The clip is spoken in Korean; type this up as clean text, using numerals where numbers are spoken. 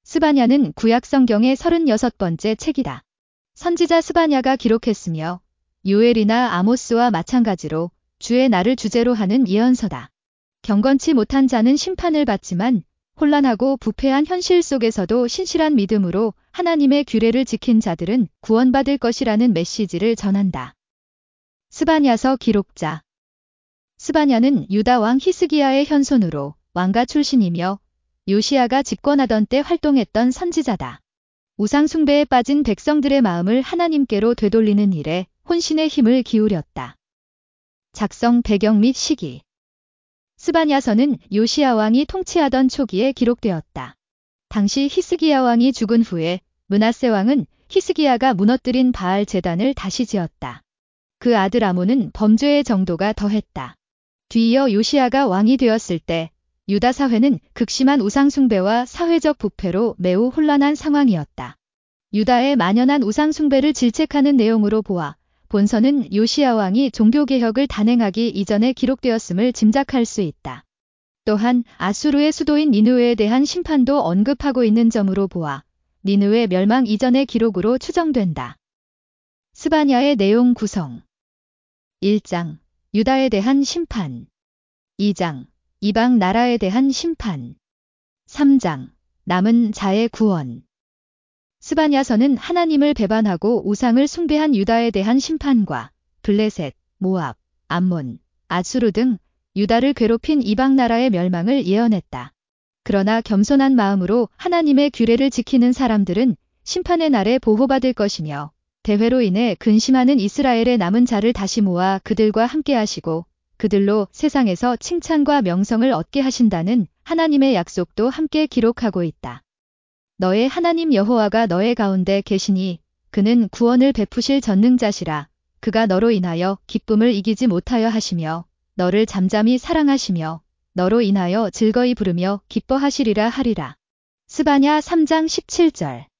스바냐는 구약 성경의 36번째 책이다. 선지자 스바냐가 기록했으며 요엘이나 아모스와 마찬가지로 주의 날을 주제로 하는 예언서다. 경건치 못한 자는 심판을 받지만 혼란하고 부패한 현실 속에서도 신실한 믿음으로 하나님의 규례를 지킨 자들은 구원받을 것이라는 메시지를 전한다. 스바냐서 기록자. 스바냐는 유다 왕 히스기야의 현손으로 왕가 출신이며 요시야가 집권하던 때 활동했던 선지자다. 우상 숭배에 빠진 백성들의 마음을 하나님께로 되돌리는 일에 혼신의 힘을 기울였다. 작성 배경 및 시기. 스바냐서는 요시야 왕이 통치하던 초기에 기록되었다. 당시 히스기야 왕이 죽은 후에 므낫세 왕은 히스기야가 무너뜨린 바알 제단을 다시 지었다. 그 아들 아몬은 범죄의 정도가 더했다. 뒤이어 요시야가 왕이 되었을 때 유다 사회는 극심한 우상 숭배와 사회적 부패로 매우 혼란한 상황이었다. 유다의 만연한 우상 숭배를 질책하는 내용으로 보아 본서는 요시야 왕이 종교개혁을 단행하기 이전에 기록되었음을 짐작할 수 있다. 또한 아수르의 수도인 니느웨에 대한 심판도 언급하고 있는 점으로 보아 니느웨 멸망 이전의 기록으로 추정된다. 스바냐의 내용 구성. 1장. 유다에 대한 심판. 2장. 이방 나라에 대한 심판. 3장. 남은 자의 구원. 스바냐서는 하나님을 배반하고 우상을 숭배한 유다에 대한 심판과 블레셋, 모압, 암몬, 아수르 등 유다를 괴롭힌 이방 나라의 멸망을 예언했다. 그러나 겸손한 마음으로 하나님의 규례를 지키는 사람들은 심판의 날에 보호받을 것이며 대회로 인해 근심하는 이스라엘의 남은 자를 다시 모아 그들과 함께 하시고 그들로 세상에서 칭찬과 명성을 얻게 하신다는 하나님의 약속도 함께 기록하고 있다. 너의 하나님 여호와가 너의 가운데 계시니 그는 구원을 베푸실 전능자시라. 그가 너로 인하여 기쁨을 이기지 못하여 하시며 너를 잠잠히 사랑하시며 너로 인하여 즐거이 부르며 기뻐하시리라 하리라. 스바냐 3장 17절.